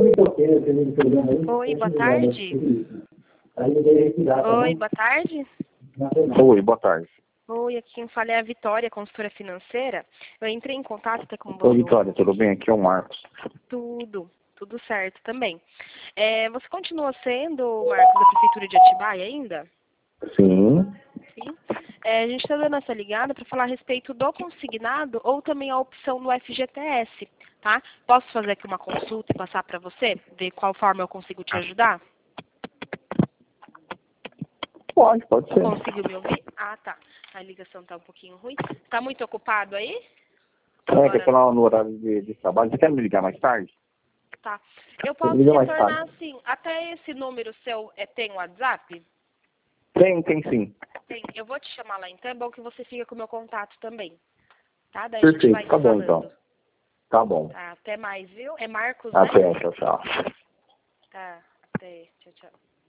Oi, boa tarde. Oi, boa tarde. Oi, boa tarde. Oi, aqui quem fala é a Vitória, consultora financeira. Eu entrei em contato até com Oi, Vitória, tudo bem? Aqui é o Marcos. Tudo certo também. Você continua sendo o Marcos da Prefeitura de Atibaia ainda? Sim. Sim. A gente está dando essa ligada para falar a respeito do consignado ou também a opção do FGTS, tá? Posso fazer aqui uma consulta e passar para você? Ver qual forma eu consigo te ajudar? Pode ser. Conseguiu me ouvir? Ah, tá. A ligação tá um pouquinho ruim. Tá muito ocupado aí? Que eu tô no horário de trabalho. Você quer me ligar mais tarde? Tá. Eu posso Liga mais retornar tarde. assim. Até esse número seu tem WhatsApp? Tem sim. Tem. Eu vou te chamar lá então. É bom que você fica com o meu contato também. Tá? Daí a gente vai Perfeito, tá se bom falando. então. Tá bom. Tá. Até mais, viu? É Marcos, né? Até, tchau, tchau. Tá. Até. Tchau, tchau.